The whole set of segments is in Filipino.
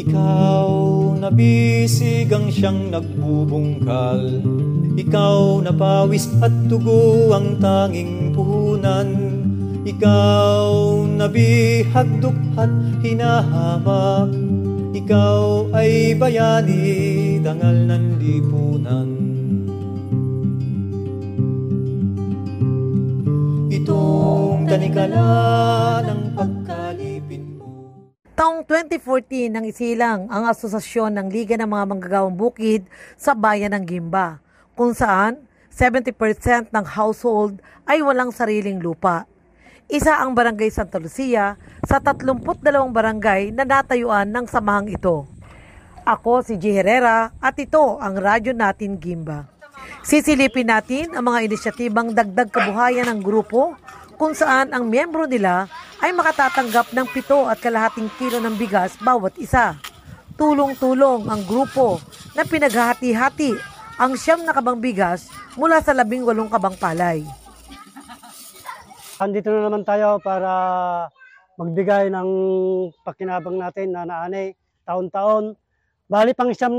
Ikaw na bisigang siyang nagbubungkal, ikaw na pawis at dugo ang tanging puhunan, ikaw na bihag dukhat hinahamak, ikaw ay bayani dangal ng lipunan. Itong tanikala ng pagkalipin mo. Taong 2014 nang isilang ang Asosasyon ng Liga ng mga Manggagawang Bukid sa bayan ng Gimba, kung saan 70% ng household ay walang sariling lupa. Isa ang Barangay Santa Lucia sa 32 barangay na natayuan ng samahang ito. Ako si G. Herrera at ito ang Radyo Natin Gimba. Sisilipin natin ang mga inisyatibang dagdag kabuhayan ng grupo kung saan ang miyembro nila ay makatatanggap ng 7.5 kilo ng bigas bawat isa. Tulong-tulong ang grupo na pinaghahati-hati ang 9 na kabang bigas mula sa 18 kabang palay. Andito na naman tayo para magbigay ng pakinabang natin na naanay taon-taon. Bali pang 7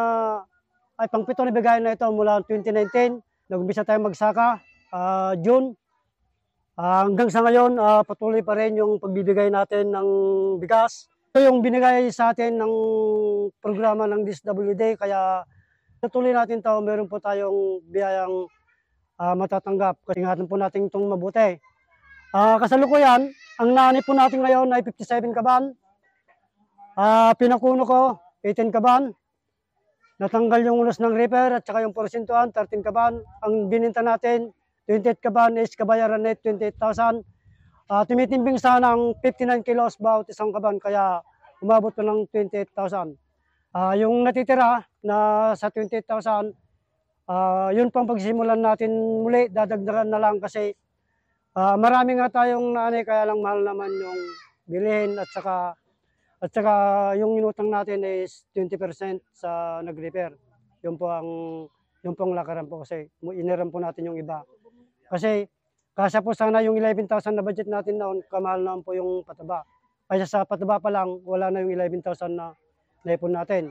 na bigay na ito mula 2019. Nag-umpisa tayong magsaka, June. Hanggang sa ngayon, patuloy pa rin yung pagbibigay natin ng bigas. Ito yung binigay sa atin ng programa ng DSWD, kaya patuloy natin ito. Meron po tayong biyayang matatanggap. Ingatan po natin itong mabuti. Kasalukuyan, ang naanip po natin ngayon ay 57 kaban. Pinakuno ko, 18 kaban. Natanggal yung ulos ng reaper at saka yung porsentuhan, 13 kaban. Ang bininta natin, 28 kaban is kabayaran net 28,000. Tumitimbing sana ang 59 kilos bawat isang kaban, kaya umabot ko ng 28,000. Yung natitira na sa 28,000, yun pang pagsimulan natin muli, dadagdagan na lang kasi marami nga tayong naanay, kaya lang mahal naman yung bilihin at saka yung inutang natin is 20% sa nag-repair. Yun po ang lakaran po kasi iniram po natin yung iba. Kasi kasya po sana yung 11,000 na budget natin noon, kamahal naman po yung pataba. Kaya sa pataba pa lang, wala na yung 11,000 na naipon natin.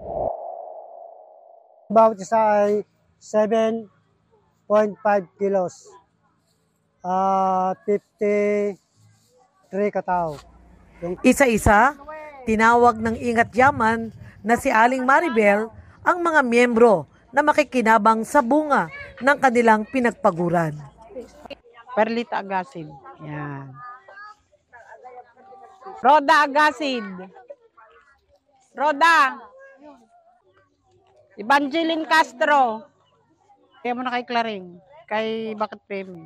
Bawat isa ay 7.5 kilos. 53 katao. Isa-isa, tinawag ng Ingat Yaman na si Aling Maribel ang mga miyembro na makikinabang sa bunga ng kanilang pinagpaguran. Perlita Agasid. Yan. Roda Agasid. Roda. Evangeline Castro. Kaya mo na kay Claring. Kay Bakit Pemi.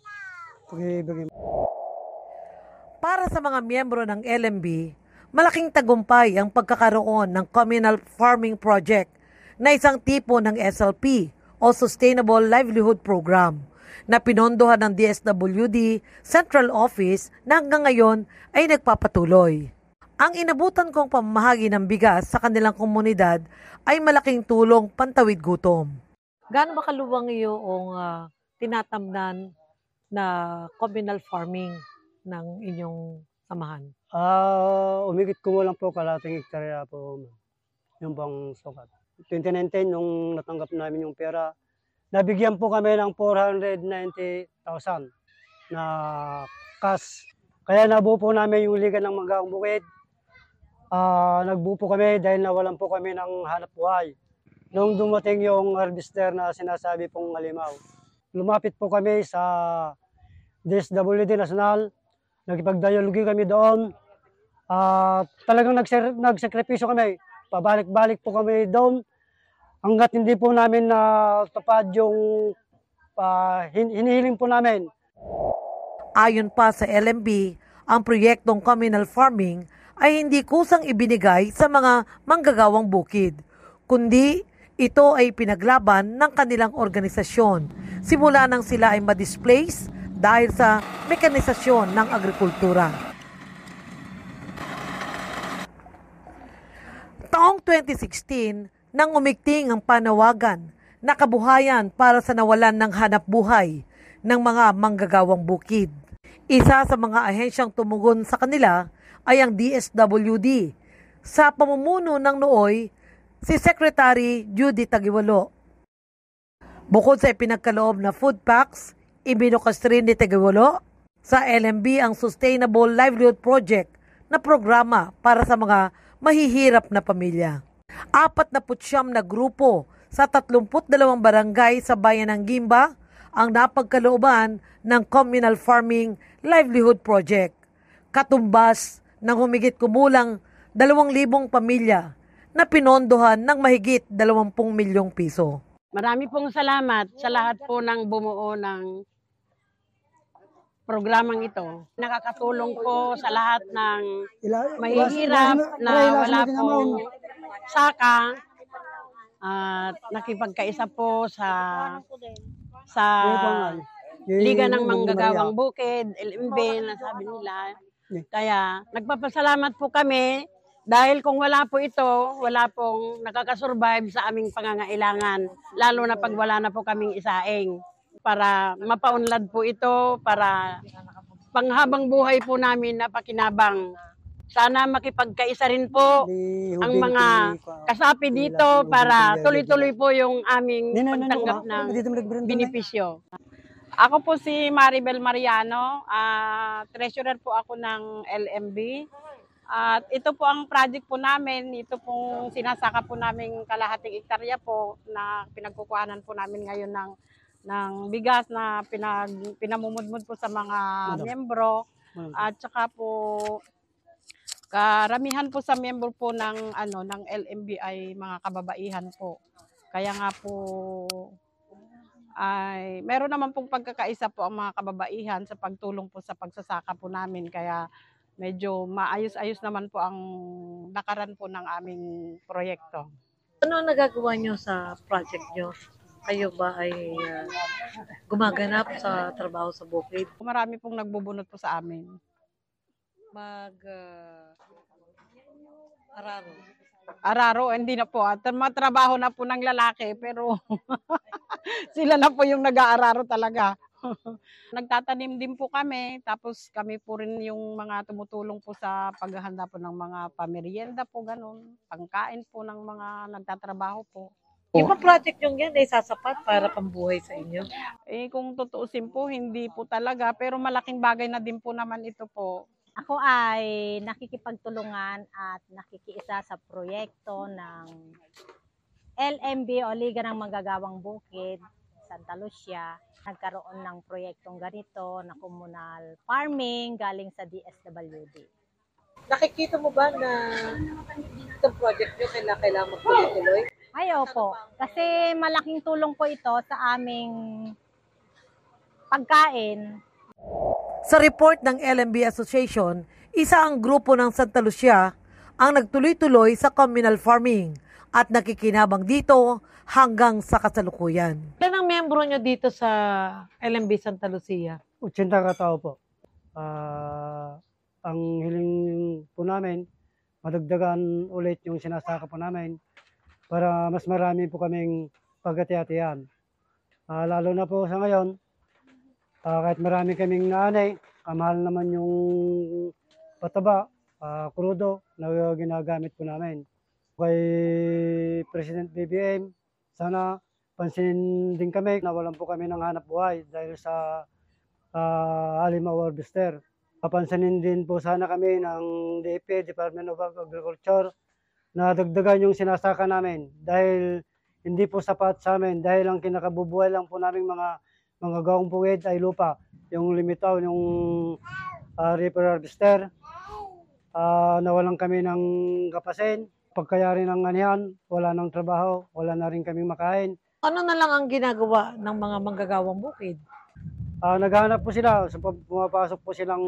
Para sa mga miyembro ng LMB, malaking tagumpay ang pagkakaroon ng Communal Farming Project na isang tipo ng SLP o Sustainable Livelihood Program na pinondohan ng DSWD Central Office na hanggang ngayon ay nagpapatuloy. Ang inabutan kong pamamahagi ng bigas sa kanilang komunidad ay malaking tulong pantawid gutom. Gaano ba kaluwang iyong tinatamnan na communal farming ng inyong samahan? Umigit ko lang po kalating hektarya po yung pang sukat. 2019, nung natanggap namin yung pera, nabigyan po kami ng 490,000 na cash. Kaya nabuo po namin yung Liga ng Manggagawang Bukid. Nagbuo po kami dahil nawalan po kami ng hanap buhay. Nung dumating yung harvester na sinasabi pong halimaw, lumapit po kami sa DSWD National, nagipag-dialogue kami doon. Talagang nagsakripisyo kami. Pabalik-balik po kami doon hanggat hindi po namin natupad yung hinihiling po namin. Ayon pa sa LMB, ang proyektong communal farming ay hindi kusang ibinigay sa mga manggagawang bukid, kundi ito ay pinaglaban ng kanilang organisasyon simula nang sila ay ma-displace dahil sa mekanisasyon ng agrikultura. Taong 2016, nang umigting ang panawagan na kabuhayan para sa nawalan ng hanap buhay ng mga manggagawang bukid. Isa sa mga ahensyang tumugon sa kanila ay ang DSWD sa pamumuno ng nooy si Secretary Judy Tagiwalo. Bukod sa ipinagkaloob na food packs, ibinukas rin ni Tagiwalo sa LMB ang Sustainable Livelihood Project na programa para sa mga mahihirap na pamilya. 49 na grupo sa 32 barangay sa bayan ng Gimba ang napagkalooban ng Communal Farming Livelihood Project. Katumbas ng humigit kumulang 2,000 pamilya na pinondohan ng mahigit 20 milyong piso. Marami pong salamat sa lahat po ng bumuo ng programang ito. Nakakatulong po sa lahat ng mahihirap na wala pong saka at nakipagkaisa po sa Liga ng Manggagawang Bukid, LMB na sabi nila. Kaya nagpapasalamat po kami dahil kung wala po ito, wala pong nakakasurvive sa aming pangangailangan. Lalo na pag wala na po kaming isaing. Para mapaunlad po ito, para panghabang buhay po namin na pakinabang. Sana makipagkaisa rin po ang mga kasapi dito para tuloy-tuloy po yung aming pagtanggap ng benepisyo. Ako po si Maribel Mariano, treasurer po ako ng LMB. At ito po ang project po namin, ito pong sinasaka po namin kalahating ektarya po na pinagkukuhanan po namin ngayon ng bigas na pinamumudmud po sa mga miyembro. At saka po karamihan po sa miyembro po ng LMB ay mga kababaihan po. Kaya nga po ay meron naman pong pagkakaisa po ang mga kababaihan sa pagtulong po sa pagsasaka po namin. Kaya medyo maayos-ayos naman po ang lakaran po ng aming proyekto. Ano ang nagagawa nyo sa project nyo? Kayo ba ay gumaganap sa trabaho sa bukid? Marami pong nagbubunot po sa amin. Araro? Araro, hindi na po. At matrabaho na po ng lalaki, pero sila na po yung nag-aararo talaga. Nagtatanim din po kami, tapos kami po rin yung mga tumutulong po sa paghahanda po ng mga pamerienda po, ganun. Pangkain po ng mga nagtatrabaho po. Yung mga project yung yan ay sasapat para pambuhay sa inyo? Kung tutuusin po, hindi po talaga, pero malaking bagay na din po naman ito po. Ako ay nakikipagtulungan at nakikiisa sa proyekto ng LMB o Liga ng Manggagawang Bukid, Santa Lucia. Nagkaroon ng proyektong ganito na communal farming galing sa DSWD. Nakikita mo ba na itong project nyo kailangan magtuloy-tuloy? Ay, opo. Kasi malaking tulong po ito sa aming pagkain. Sa report ng LMB Association, isa ang grupo ng Santa Lucia ang nagtuloy-tuloy sa communal farming at nakikinabang dito hanggang sa kasalukuyan. Ilan ang miyembro nyo dito sa LMB Santa Lucia? 80 katao po. Ang hiling po namin, madagdagan ulit yung sinasaka po namin para mas marami po kaming pagkati-hatian. Lalo na po sa ngayon, kahit marami kaming naanay, mahal naman yung pataba, krudo na ginagamit po namin. Kay President BBM, sana pansinin din kami na walan po kami ng hanap buhay dahil sa halimaw harvester. Papansinin din po sana kami ng DEP, Department of Agriculture, na dagdagan yung sinasaka namin dahil hindi po sapat sa amin dahil ang kinakabubuhay lang po namin mga gawang bukid ay lupa. Yung limitaw, yung reaper harvester, nawalan kami ng kapasin. Pagkayari ng anihan, wala nang trabaho, wala na rin kaming makain. Ano na lang ang ginagawa ng mga manggagawang bukid? Naghahanap po sila, pumapasok po silang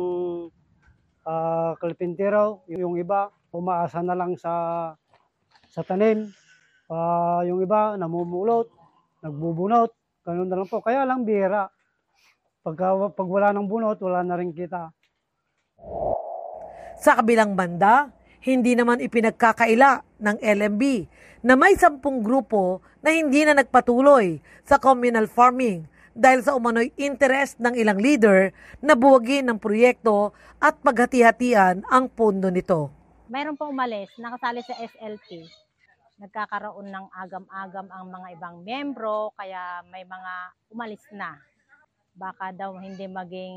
kalpintero, yung iba umaasa na lang sa tanim, yung iba namumulot, nagbubunot, ganun na lang po. Kaya lang bihira. Pag wala ng bunot, wala na rin kita. Sa kabilang banda, hindi naman ipinagkakaila ng LMB na may 10 grupo na hindi na nagpatuloy sa communal farming dahil sa umano'y interest ng ilang leader na buwagin ng proyekto at paghati-hatian ang pondo nito. mayroon pong umalis, nakasali sa SLP. Nagkakaroon ng agam-agam ang mga ibang miyembro, kaya may mga umalis na. Baka daw hindi maging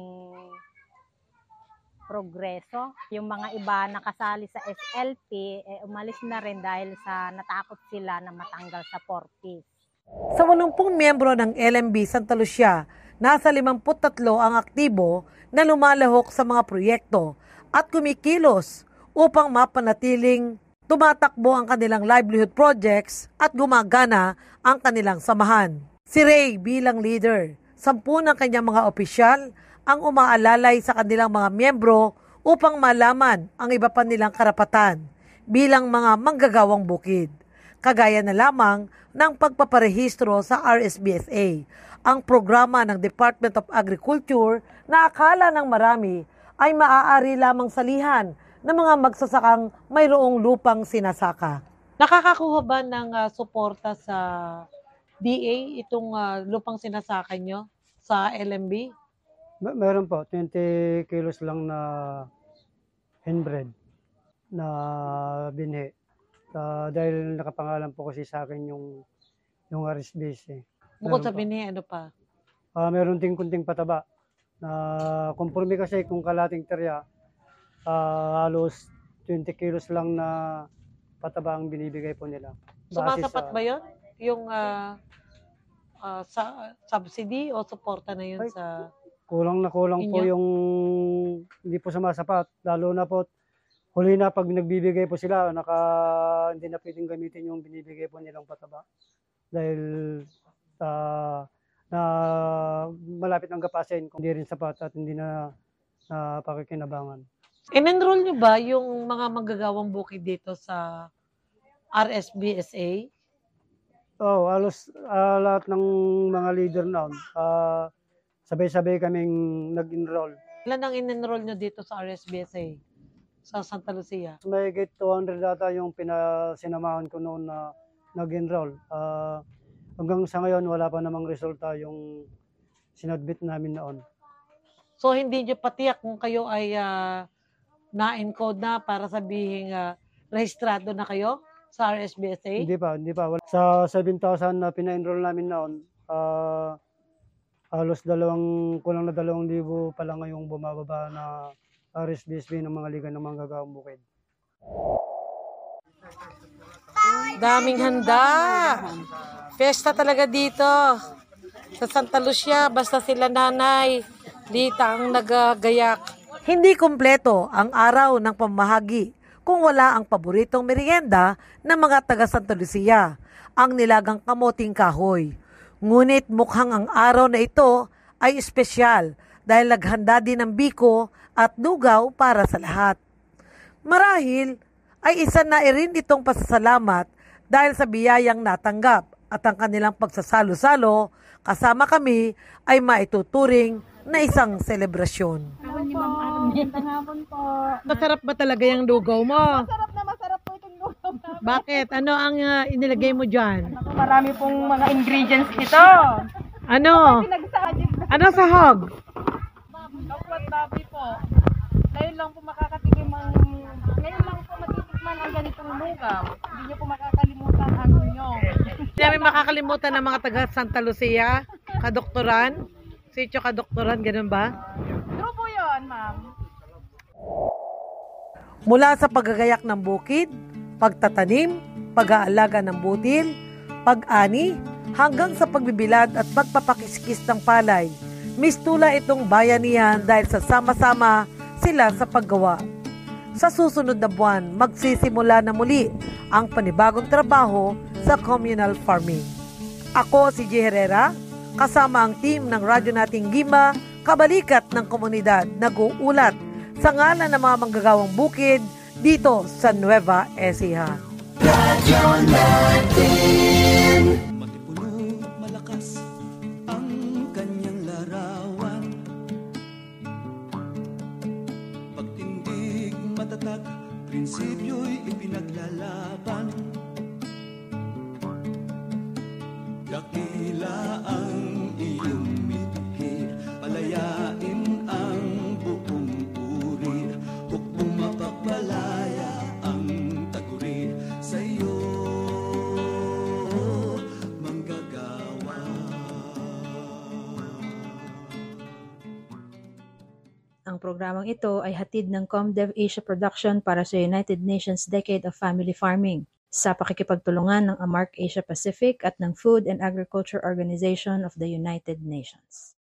progreso. Yung mga iba nakasali sa SLP, umalis na rin dahil sa natakot sila na matanggal sa 4Ps. Sa 80 miyembro ng LMB Santa Lucia, nasa 53 ang aktibo na lumalahok sa mga proyekto at kumikilos upang mapanatiling tumatakbo ang kanilang livelihood projects at gumagana ang kanilang samahan. Si Ray bilang leader, 10 ng kanyang mga opisyal ang umaalalay sa kanilang mga miyembro upang malaman ang iba pa nilang karapatan bilang mga manggagawang bukid. Kagaya na lamang ng pagpaparehistro sa RSBSA, ang programa ng Department of Agriculture na akala ng marami ay maaari lamang salihan ng mga magsasakang mayroong lupang sinasaka. Nakakakuha ba ng suporta sa DA itong lupang sinasaka nyo sa LMB? Meron po, 20 kilos lang na inbred na binhi. Dahil nakapangalan po kasi sa akin yung RSBC. Bukod sa binhi, ano pa? Meron ding kunting pataba. Konforme kasi kung kalating terya, halos 20 kilos lang na pataba ang binibigay po nila. Sumasapat ba yun? Yung subsidy o suporta na yun sa... Kulang na kulang po inyo? yung hindi po sumasapat. Lalo na po, huli na pag nagbibigay po sila, hindi na pwedeng gamitin yung binibigay po nilang pataba. Dahil na malapit ang gapasin kung hindi rin sapat at hindi na pakikinabangan. In-enroll nyo ba yung mga manggagawang bukid dito sa RSBSA? Halos lahat ng mga leader noon, sabay-sabay kaming nag-enroll. Ilan ang in-enroll nyo dito sa RSBSA sa Santa Lucia? May 200 data yung pinasinamahan ko noon na nag-enroll. Hanggang sa ngayon, wala pa namang resulta yung sinadbit namin noon. So hindi nyo patiyak kung kayo ay na-encode na para sabihin rehistrado na kayo sa RSBSA? Hindi pa. Sa 7,000 na pina-enroll namin noon, halos kulang na 2,000 pa lang ngayong bumababa na RSBSB ng mga liga ng manggagawang bukid. Daming handa. Fiesta talaga dito sa Santa Lucia. Basta sila nanay, Lita ang nagagayak. Hindi kumpleto ang araw ng pamahagi kung wala ang paboritong merienda ng mga taga Santa Lucia, ang nilagang kamoting kahoy. Ngunit mukhang ang araw na ito ay espesyal dahil naghanda din ng biko at lugaw para sa lahat. Marahil ay isa na rin itong pasasalamat dahil sa biyayang natanggap at ang kanilang pagsasalo-salo kasama kami ay maituturing na isang selebrasyon. Masarap ba talaga yung lugaw mo? Masarap po itong lugaw namin. Bakit? Ano ang inilagay mo dyan? Marami pong mga ingredients ito. Ano? Ano sahog? Kapwat babi po. Ngayon lang po ngayon lang po matitikman ang ganitong lugaw. Hindi niyo po makakalimutan ang inyo. Hindi namin makakalimutan ng mga taga Santa Lucia, kadoktoran, sitio kadoktoran, ganun ba? True po yun, ma'am. Mula sa paggagayak ng bukid, pagtatanim, pag-aalaga ng butil, pag-ani, hanggang sa pagbibilad at pagpapakiskis ng palay, mistula itong bayanihan dahil sa sama-sama sila sa paggawa. Sa susunod na buwan, magsisimula na muli ang panibagong trabaho sa communal farming. Ako si G. Herrera, kasama ang team ng radyo nating Gimba, kabalikat ng komunidad, nag-uulat sa ngalan ng mga manggagawang bukid dito sa Nueva Ecija. Matipuno, malakas ang kanyang larawan. Pagtindig, matatag, prinsipyo'y ipinaglalaban. Dakila ang iyong mitihir, palayain ang buong uri, hukbong mapagpalaya programang ito ay hatid ng ComDev Asia Production para sa United Nations Decade of Family Farming sa pakikipagtulungan ng AMARC Asia Pacific at ng Food and Agriculture Organization of the United Nations.